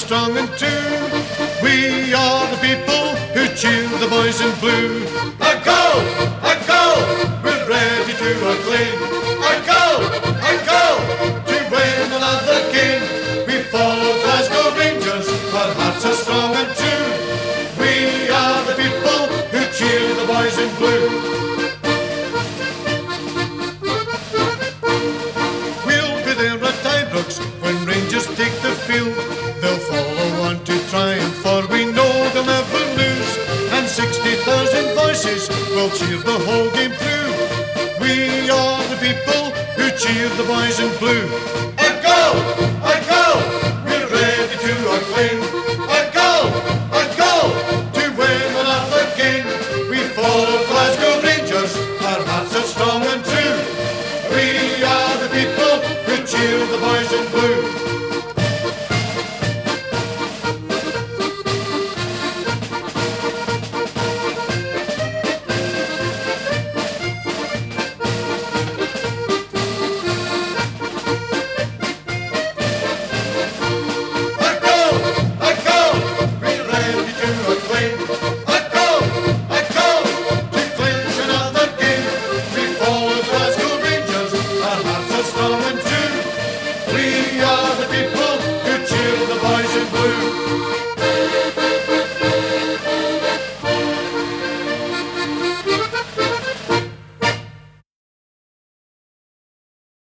strong and true. We are the people who cheer the boys in blue. A goal, we're ready to acclaim. A goal, to win another game. We follow Glasgow Rangers, our hearts are strong and true. We are the people who cheer the boys in blue. We'll be there at Ibrox when Rangers take the field. They'll follow on to triumph, for we know they'll never lose. And 60,000 voices will cheer the whole game through. We are the people who cheer the boys in blue.